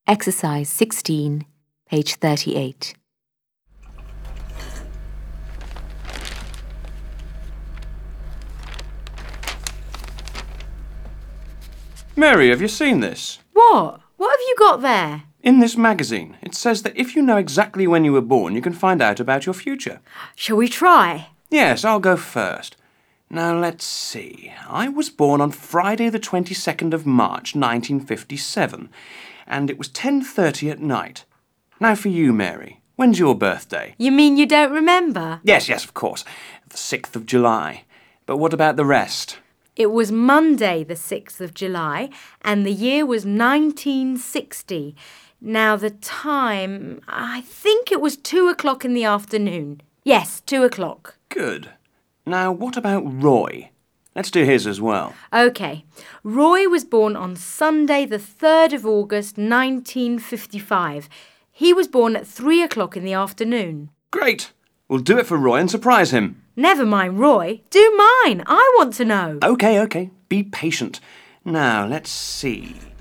Exercise 16, page 38. Mary, have you seen this? What? What have you got there? In this magazine, it says that if you know exactly when you were born, you can find out about your future. Shall we try? Yes, I'll go first. Now, let's see. I was born on Friday the 22nd of March, 1957, and it was 10:30 at night. Now for you, Mary. When's your birthday? You mean you don't remember? Yes, of course. The 6th of July. But what about the rest? It was Monday the 6th of July and the year was 1960. Now the time, I think it was 2 o'clock in the afternoon. Yes, 2 o'clock. Good. Now, what about Roy? Let's do his as well. OK. Roy was born on Sunday the 3rd of August 1955. He was born at 3 o'clock in the afternoon. Great. We'll do it for Roy and surprise him. Never mind Roy. Do mine. I want to know. OK. Be patient. Now, let's see.